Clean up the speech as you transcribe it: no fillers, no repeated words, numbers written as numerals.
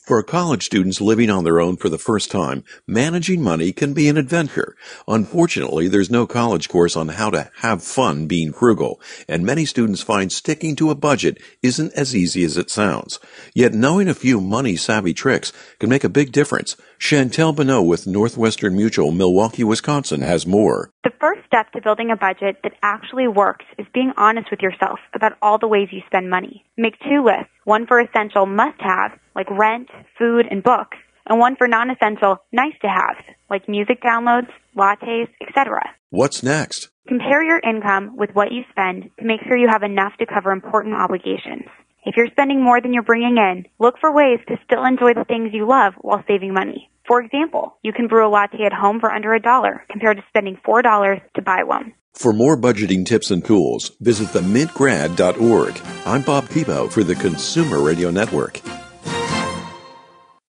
For college students living on their own for the first time, managing money can be an adventure. Unfortunately, there's no college course on how to have fun being frugal, and many students find sticking to a budget isn't as easy as it sounds. Yet knowing a few money-savvy tricks can make a big difference. Chantel Bonneau with Northwestern Mutual, Milwaukee, Wisconsin, has more. The first step to building a budget that actually works is being honest with yourself about all the ways you spend money. Make 2 lists, one for essential must-haves, like rent, food, and books, and one for non-essential nice-to-haves, like music downloads, lattes, etc. What's next? Compare your income with what you spend to make sure you have enough to cover important obligations. If you're spending more than you're bringing in, look for ways to still enjoy the things you love while saving money. For example, you can brew a latte at home for under $1 compared to spending $4 to buy one. For more budgeting tips and tools, visit themintgrad.org. I'm Bob Pebo for the Consumer Radio Network.